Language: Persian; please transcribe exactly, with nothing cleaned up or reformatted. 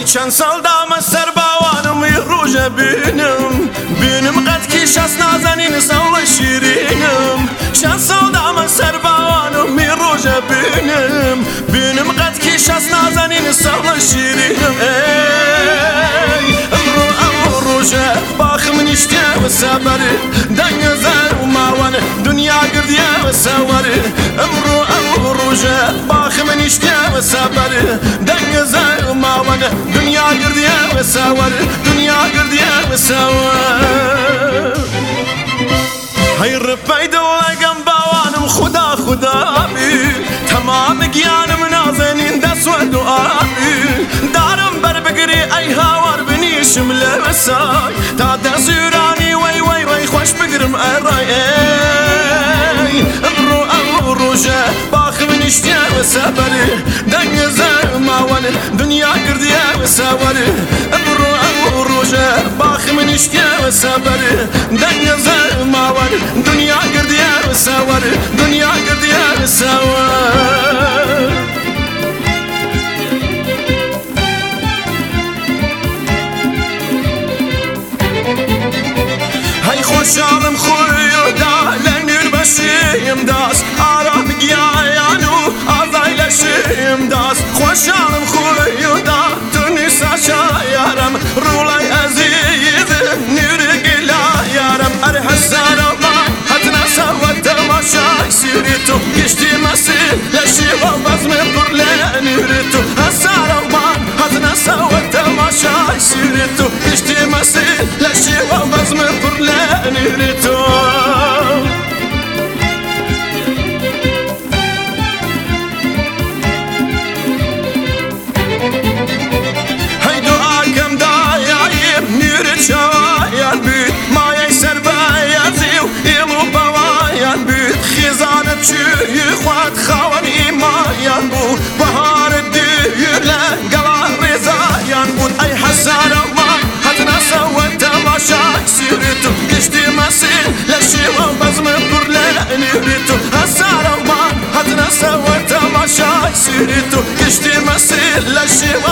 هی چند سال دام سر باوانم روژه بینم بینم قد کیش از نازنین سال شیرینم چند سال دام سر باوانم روژه بینم بینم قد کیش از نازنین سال شیرینم ای امرو امرو روژه باخم نشته و سبره دنگ زر و ماوان دنیا گردیه و سواره امرو امرو روژه باخم نشته و سبره دنگ زر و ماوان دنیا گردیه و سواره دنیا گردیه و سواره هی رفای دولگم باوانم خدا خدا بی تمام گیانم نازنین دست و دعا بی دارم بر بگری ای هاوار بنیشم لبسای تا دزیرانی وی وی وی خوش بگرم ارای امرو امرو روژه باخم نشتیه و سبره دنگ زر ماوان دنیا گردیه و سواره امرو امرو روژه باخم نشتیه و سبره دنگ زر ماوان دنیا گردیه و سواره دنیا گردیه و سواره هی خوشحالم خوی دا لنگر بشیم داست آرام گیایانو آزای لشیم داست خوشحالم خوی دا تونی ساشا یارم رولای عزیزم نیر گلا یارم اره حسارم حتنا سوات تماشای سیری تو گشتی مسیل لشیم و بزم پر لنیر تو حسارم حتنا سوات تماشای سیری تو گشتی مسیل لشیم و بزم پر لنیر تو شوايان بيت ما يسر باياتي ويمو بوايان بيت خزانة شي خوات خوان إيمايان بو بهار الدير لقلان رزايان بود أي حسارة ما حتنا سوى تماشاك سيرتو كشتي مسيل لشي وبزم برلاني ريتو حسارة ما حتنا سوى تماشاك سيرتو كشتي مسيل لشي